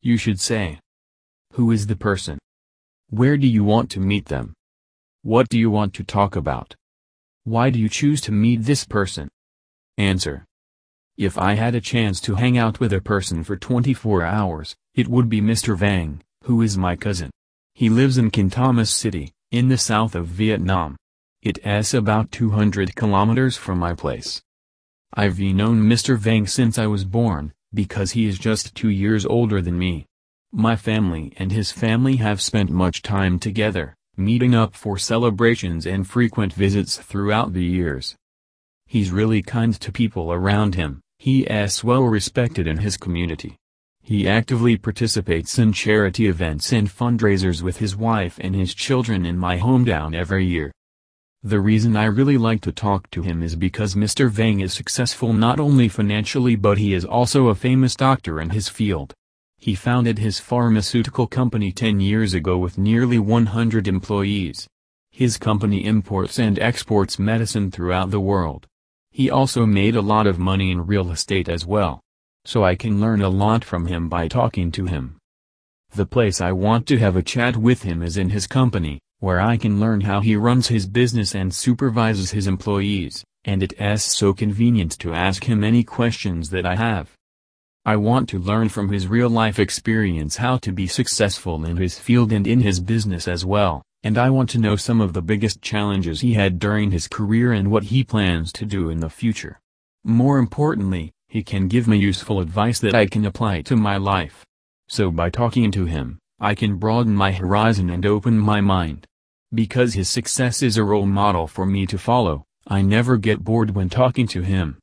You should say, who is the person? Where do you want to meet them? What do you want to talk about? Why do you choose to meet this person? Answer. If I had a chance to hang out with a person for 24 hours, it would be Mr. Vang, who is my cousin. He lives in Kintamas City, in the south of Vietnam. It's about 200 kilometers from my place. I've known Mr. Vang since I was born, because he is just 2 years older than me. My family and his family have spent much time together, meeting up for celebrations and frequent visits throughout the years. He's really kind to people around him, he's well respected in his community. He actively participates in charity events and fundraisers with his wife and his children in my hometown every year. The reason I really like to talk to him is because Mr. Vang is successful not only financially but he is also a famous doctor in his field. He founded his pharmaceutical company 10 years ago with nearly 100 employees. His company imports and exports medicine throughout the world. He also made a lot of money in real estate as well. So I can learn a lot from him by talking to him. The place I want to have a chat with him is in his company, where I can learn how he runs his business and supervises his employees, and it's so convenient to ask him any questions that I have. I want to learn from his real-life experience how to be successful in his field and in his business as well, and I want to know some of the biggest challenges he had during his career and what he plans to do in the future. More importantly, he can give me useful advice that I can apply to my life. So by talking to him, I can broaden my horizon and open my mind. Because his success is a role model for me to follow, I never get bored when talking to him.